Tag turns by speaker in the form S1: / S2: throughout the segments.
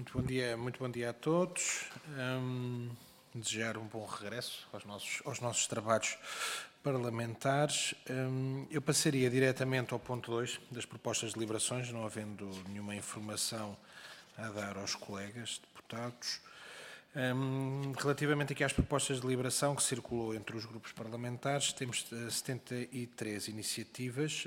S1: Muito bom dia a todos. Desejar um bom regresso aos nossos trabalhos parlamentares. Eu passaria diretamente ao ponto 2 das propostas de deliberações, não havendo nenhuma informação a dar aos colegas deputados. Relativamente aqui às propostas de deliberação que circulou entre os grupos parlamentares, temos 73 iniciativas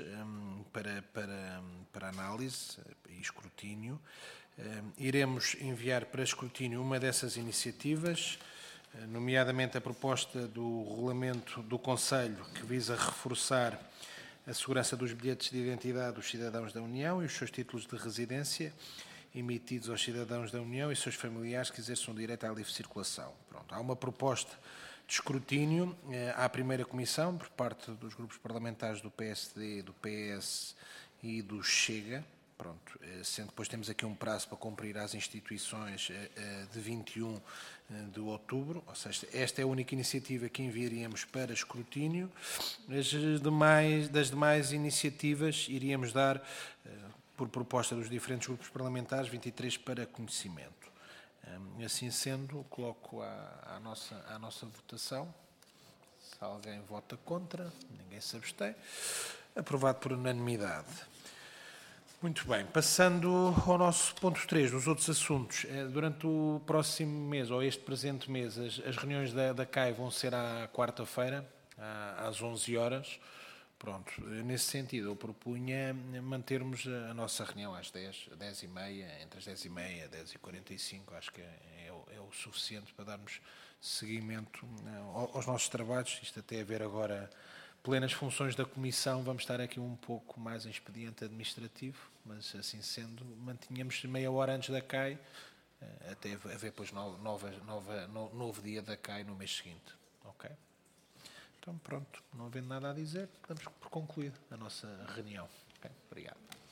S1: para análise e escrutínio. Iremos enviar para escrutínio uma dessas iniciativas, nomeadamente a proposta do regulamento do Conselho, que visa reforçar a segurança dos bilhetes de identidade dos cidadãos da União e os seus títulos de residência emitidos aos cidadãos da União e seus familiares que exerçam o direito à livre circulação. Pronto, há uma proposta de escrutínio à primeira comissão por parte dos grupos parlamentares do PSD, do PS e do Chega. Pronto, sendo que depois temos aqui um prazo para cumprir às instituições de 21 de outubro, ou seja, esta é a única iniciativa que enviaríamos para escrutínio. Das demais iniciativas iríamos dar, por proposta dos diferentes grupos parlamentares, 23 para conhecimento. Assim sendo, coloco à nossa votação. Se alguém vota contra, ninguém se abstém. Aprovado por unanimidade. Muito bem, passando ao nosso ponto 3, dos outros assuntos. Durante o próximo mês, ou este presente mês, as reuniões da CAI vão ser à quarta-feira, às 11 horas. Pronto, nesse sentido, eu propunha mantermos a nossa reunião às 10h30, entre as 10h30 e 10h45, acho que é o suficiente para darmos seguimento aos nossos trabalhos. Isto até haver agora plenas funções da Comissão, vamos estar aqui um pouco mais em expediente administrativo, mas assim sendo, mantinhamos meia hora antes da CAI, até haver depois novo dia da CAI no mês seguinte. Ok? Então pronto, não havendo nada a dizer, damos por concluída a nossa reunião. Okay? Obrigado.